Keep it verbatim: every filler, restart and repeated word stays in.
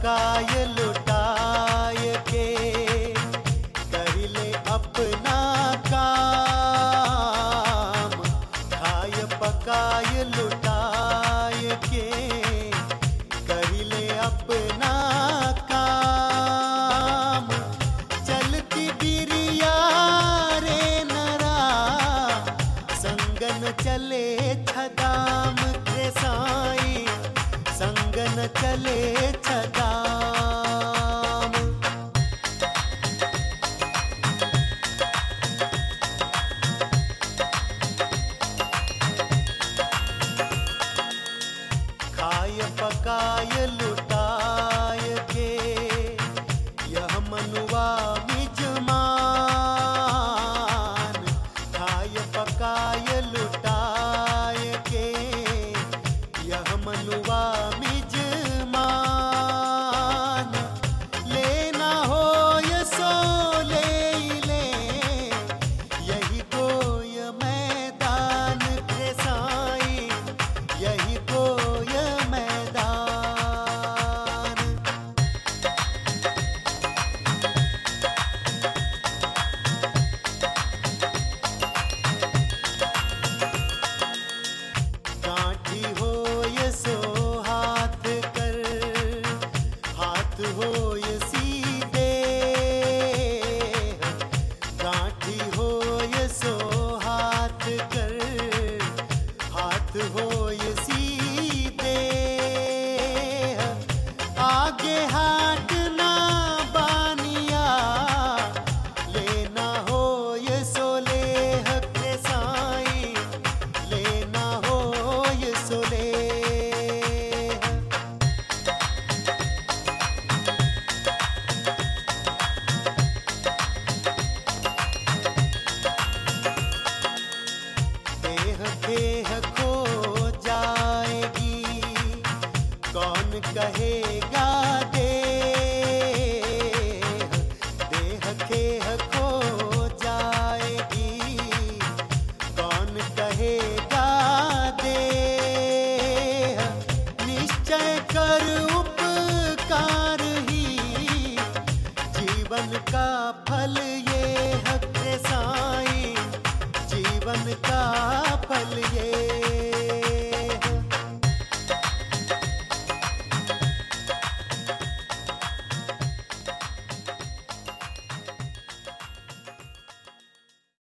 पकाय लुटाय के करिले अपना काम। खाय पकाय लुटाय के करिले अपना काम। चलती बिरिया रे नरा संगन चले छदाम के साई संगन चले छदाम। खाय पकाय लुटाय के यह मनुआ मिजमान। खाय पकाय लुटाय के यह मनुआ मिजमान। लेना हो ये सो ले ले यही गोय मैदान के साई यही गोय मैदान। काठी हो ये सो हाथ कर हाथ हो ये सीधे। काठी हो ये सो हाथ कर हाथ हो ये सीधे। आगे हाथ ना बानिया लेना हो ये सो लेह के साई लेना हो ये सो लेह। देह देह खो जाएगी कौन कहेगा देह। देह देह खो